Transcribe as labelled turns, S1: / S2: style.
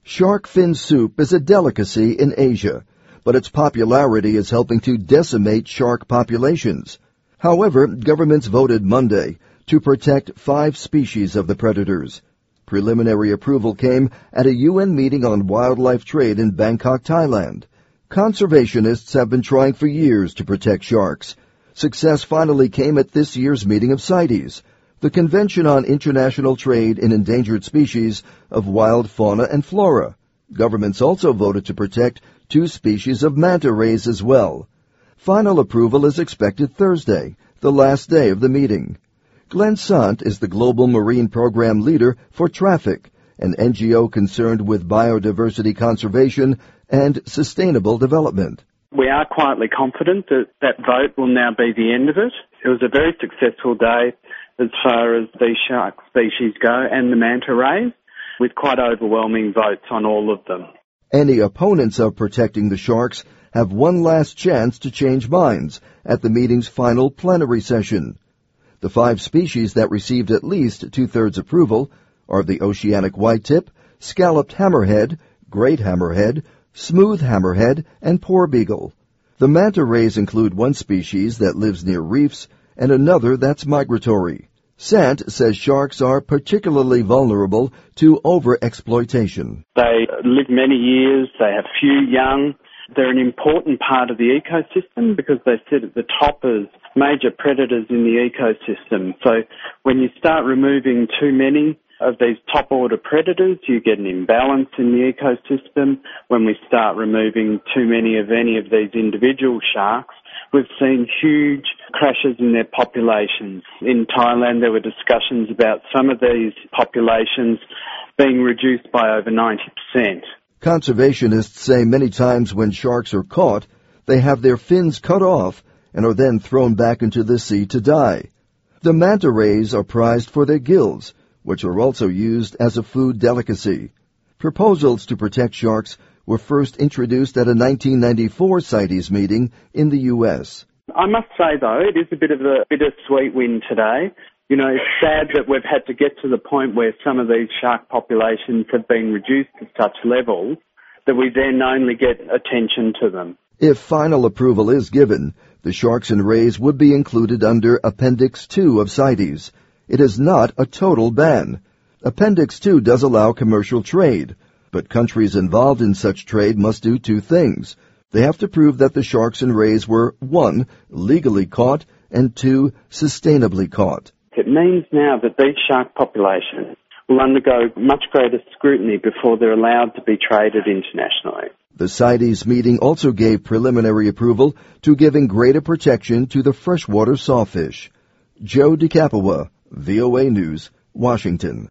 S1: Shark fin soup is a delicacy in Asia, but its popularity is helping to decimate shark populations. However, governments voted Monday to protect 5 species of the predators. Preliminary approval came at a UN meeting on wildlife trade in Bangkok, Thailand. Conservationists have been trying for years to protect sharks. Success finally came at this year's meeting of CITES, the Convention on International Trade in Endangered Species of Wild Fauna and Flora. Governments also voted to protect 2 species of manta rays as well. Final approval is expected Thursday, the last day of the meeting. Glenn Sant is the Global Marine Program Leader for Traffic, an NGO concerned with biodiversity conservation and sustainable development.
S2: We are quietly confident that that vote will now be the end of it. It was a very successful day as far as these shark species go and the manta rays, with quite overwhelming votes on all of them.
S1: Any opponents of protecting the sharks have one last chance to change minds at the meeting's final plenary session. The 5 species that received at least 2/3 approval are the oceanic whitetip, scalloped hammerhead, great hammerhead, smooth hammerhead, and porbeagle. The manta rays include one species that lives near reefs and another that's migratory. Sant says sharks are particularly vulnerable to overexploitation.
S2: They live many years, they have few young. They're an important part of the ecosystem because they sit at the top as major predators in the ecosystem. So when you start removing too many of these top-order predators, you get an imbalance in the ecosystem. When we start removing too many of any of these individual sharks, we've seen huge crashes in their populations. In Thailand, there were discussions about some of these populations being reduced by over 90%.
S1: Conservationists say many times when sharks are caught, they have their fins cut off and are then thrown back into the sea to die. The manta rays are prized for their gills, which are also used as a food delicacy. Proposals to protect sharks were first introduced at a 1994 CITES meeting in the U.S.
S2: I must say, though, it is a bit of a bittersweet win today. You know, it's sad that we've had to get to the point where some of these shark populations have been reduced to such levels that we then only get attention to them.
S1: If final approval is given, the sharks and rays would be included under Appendix 2 of CITES. It is not a total ban. Appendix 2 does allow commercial trade, but countries involved in such trade must do 2 things. They have to prove that the sharks and rays were 1, legally caught, and 2, sustainably caught.
S2: It means now that these shark populations will undergo much greater scrutiny before they're allowed to be traded internationally.
S1: The CITES meeting also gave preliminary approval to giving greater protection to the freshwater sawfish. Joe DeCapua, VOA News, Washington.